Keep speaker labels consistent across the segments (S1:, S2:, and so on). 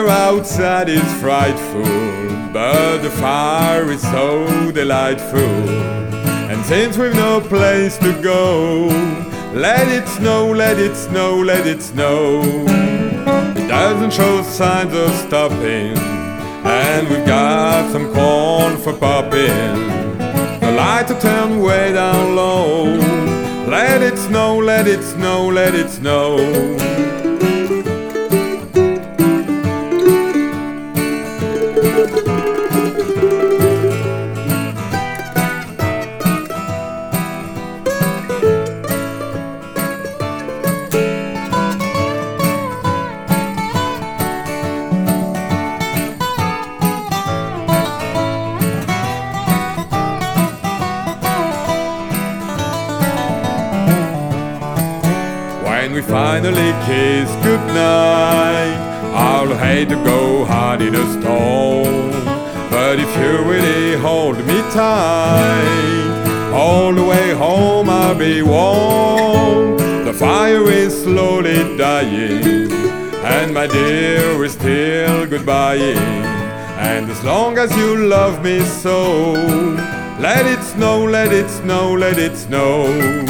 S1: weather outside is frightful, but the fire is so delightful. And since we've no place to go, let it snow, let it snow, let it snow. It doesn't show signs of stopping, and we've got some corn for popping. The lights are turned way down low. Let it snow, let it snow, let it snow. When we finally kiss goodnight, I'll hate to go hard in a storm. But if you really hold me tight, all the way home I'll be warm. The fire is slowly dying, and my dear is still goodbying. And as long as you love me so, let it snow, let it snow, let it snow.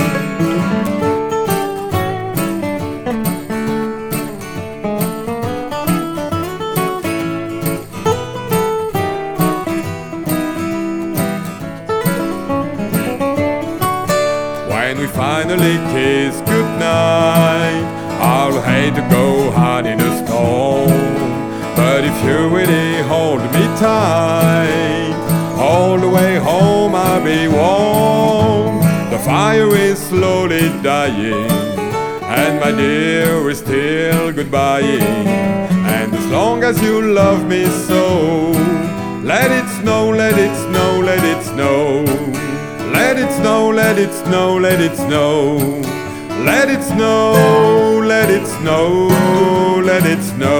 S1: When we finally kiss goodnight, I'll hate to go hard in a storm. But if you really hold me tight, all the way home I'll be warm. The fire is slowly dying, and my dear is still goodbying. And as long as you love me so, let it snow, let it snow, let it snow. Let it snow, let it snow, let it snow. Let it snow, let it snow, let it snow.